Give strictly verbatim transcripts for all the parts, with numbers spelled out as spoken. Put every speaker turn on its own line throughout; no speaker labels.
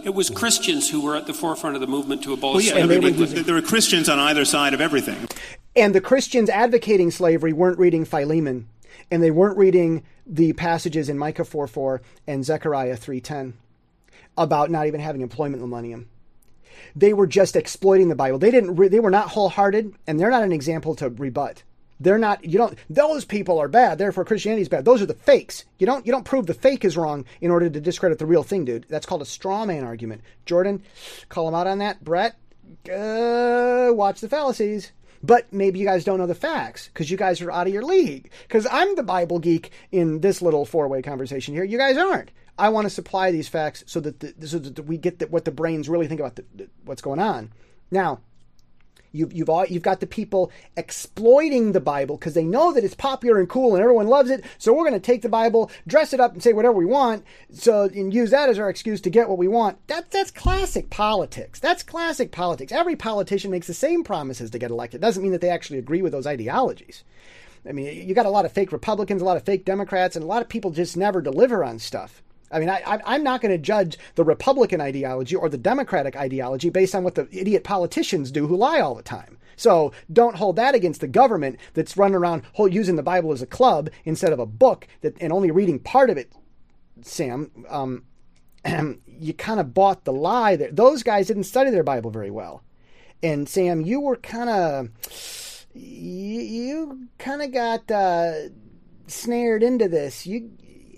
It was Christians who were at the forefront of the movement to abolish
well, yeah,
slavery.
there, were, there were Christians on either side of everything.
And the Christians advocating slavery weren't reading Philemon, and they weren't reading the passages in Micah four four and Zechariah three ten about not even having employment in the millennium. They were just exploiting the Bible. They didn't. Re- they were not wholehearted, and they're not an example to rebut. They're not. You don't. Those people are bad. Therefore, Christianity is bad. Those are the fakes. You don't. You don't prove the fake is wrong in order to discredit the real thing, dude. That's called a straw man argument. Jordan, call him out on that. Brett, uh, watch the fallacies. But maybe you guys don't know the facts because you guys are out of your league. Because I'm the Bible geek in this little four-way conversation here. You guys aren't. I want to supply these facts so that the, so that we get the, what the brains really think about the, the, what's going on. Now, you've you've all, you've got the people exploiting the Bible because they know that it's popular and cool and everyone loves it. So we're going to take the Bible, dress it up, and say whatever we want. So and use that as our excuse to get what we want. That that's classic politics. That's classic politics. Every politician makes the same promises to get elected. Doesn't mean that they actually agree with those ideologies. I mean, you got a lot of fake Republicans, a lot of fake Democrats, and a lot of people just never deliver on stuff. I mean, I, I, I'm not going to judge the Republican ideology or the Democratic ideology based on what the idiot politicians do who lie all the time. So don't hold that against the government that's running around whole, using the Bible as a club instead of a book that and only reading part of it, Sam. Um, you kind of bought the lie there. Those guys didn't study their Bible very well. And Sam, you were kind of, you, you kind of got uh, snared into this. You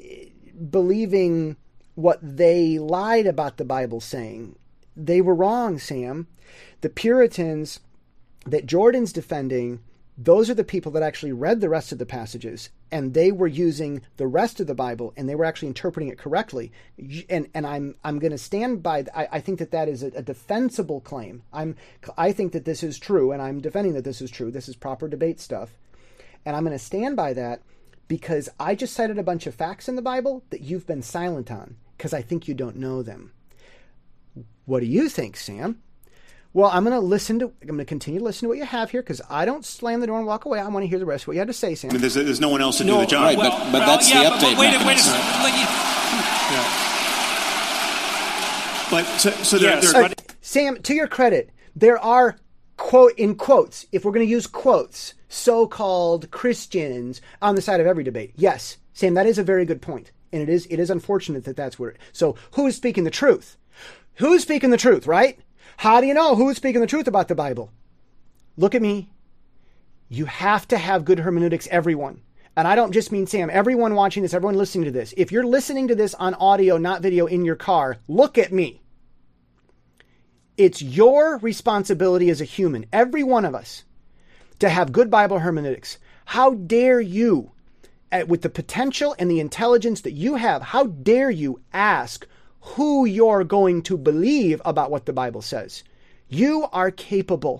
believing what they lied about the Bible saying. They were wrong, Sam. The Puritans that Jordan's defending, those are the people that actually read the rest of the passages, and they were using the rest of the Bible, and they were actually interpreting it correctly. And and I'm I'm going to stand by. I, I think that that is a, a defensible claim. I'm I think that this is true, and I'm defending that this is true. This is proper debate stuff, and I'm going to stand by that. Because I just cited a bunch of facts in the Bible that you've been silent on because I think you don't know them. What do you think, Sam? Well, I'm going to listen to, I'm going to continue to listen to what you have here because I don't slam the door and walk away. I want to hear the rest of what you had to say, Sam.
I mean, there's, there's no one else to
no,
do the job.
Right,
well,
but, but
well,
that's
yeah,
the
but,
update.
But wait, wait a second.
But so, so there,
Yes.
there
Uh, Sam, to your credit, there are, quote, in quotes, if we're going to use quotes, so-called Christians on the side of every debate. Yes, Sam, that is a very good point. And it is it is unfortunate that that's where... So who is speaking the truth? Who's speaking the truth, right? How do you know who's speaking the truth about the Bible? Look at me. You have to have good hermeneutics, everyone. And I don't just mean Sam, everyone watching this, everyone listening to this. If you're listening to this on audio, not video, in your car, look at me. It's your responsibility as a human, every one of us, to have good Bible hermeneutics. How dare you, with the potential and the intelligence that you have, how dare you ask who you're going to believe about what the Bible says? You are capable.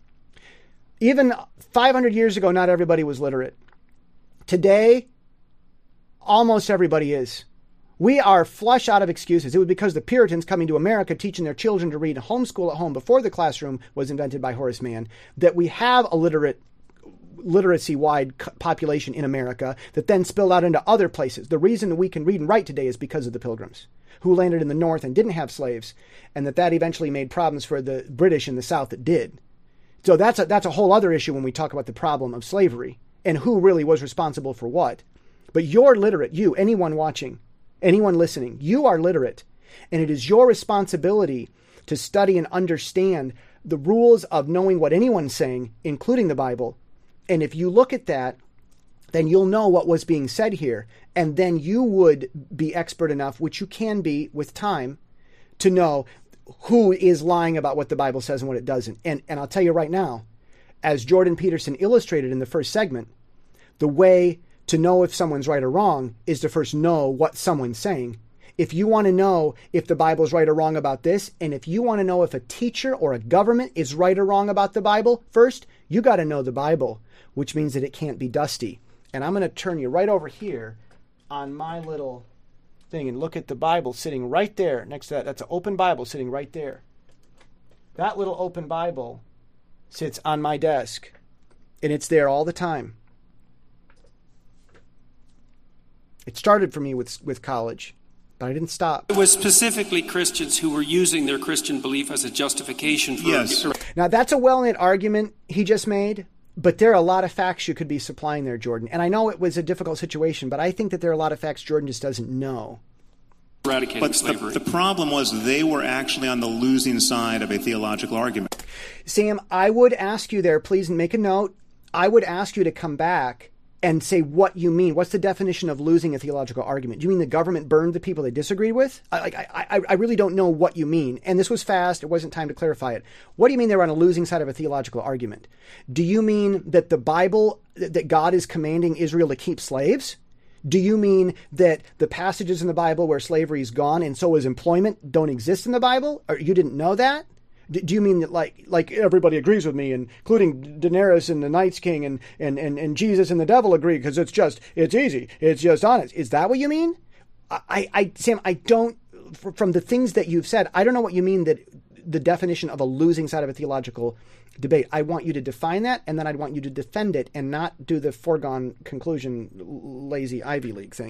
Even five hundred years ago, not everybody was literate. Today, almost everybody is. We are flush out of excuses. It was because the Puritans coming to America, teaching their children to read homeschool at home before the classroom was invented by Horace Mann, that we have a literate, literacy-wide population in America that then spilled out into other places. The reason that we can read and write today is because of the Pilgrims, who landed in the North and didn't have slaves, and that that eventually made problems for the British in the South that did. So that's a, that's a whole other issue when we talk about the problem of slavery and who really was responsible for what. But you're literate, you, anyone watching, anyone listening, you are literate, and it is your responsibility to study and understand the rules of knowing what anyone's saying, including the Bible. And if you look at that, then you'll know what was being said here. And then you would be expert enough, which you can be with time, to know who is lying about what the Bible says and what it doesn't. And, and I'll tell you right now, as Jordan Peterson illustrated in the first segment, the way to know if someone's right or wrong is to first know what someone's saying. If you want to know if the Bible is right or wrong about this, and if you want to know if a teacher or a government is right or wrong about the Bible, first, you got to know the Bible, which means that it can't be dusty. And I'm going to turn you right over here on my little thing and look at the Bible sitting right there next to that. That's an open Bible sitting right there. That little open Bible sits on my desk, and it's there all the time. It started for me with with college. but I didn't stop.
It was specifically Christians who were using their Christian belief as a justification for...
Yes.
Now, that's a well-knit argument he just made, but there are a lot of facts you could be supplying there, Jordan. And I know it was a difficult situation, but I think that there are a lot of facts Jordan just doesn't know.
Eradicating
But
slavery.
the, the problem was they were actually on the losing side of a theological argument.
Sam, I would ask you there, please make a note. I would ask you to come back and say what you mean. What's the definition of losing a theological argument? Do you mean the government burned the people they disagreed with? I, like, I, I, I really don't know what you mean. And this was fast. It wasn't time to clarify it. What do you mean they were on a losing side of a theological argument? Do you mean that the Bible, that God is commanding Israel to keep slaves? Do you mean that the passages in the Bible where slavery is gone and so is employment don't exist in the Bible? Or you didn't know that? Do you mean that like like everybody agrees with me, including Daenerys and the Night's King and, and, and, and Jesus and the devil agree because it's just, it's easy, it's just honest. Is that what you mean? I, I Sam, I don't, from the things that you've said, I don't know what you mean that the definition of a losing side of a theological debate. I want you to define that, and then I'd want you to defend it and not do the foregone conclusion, lazy Ivy League thing.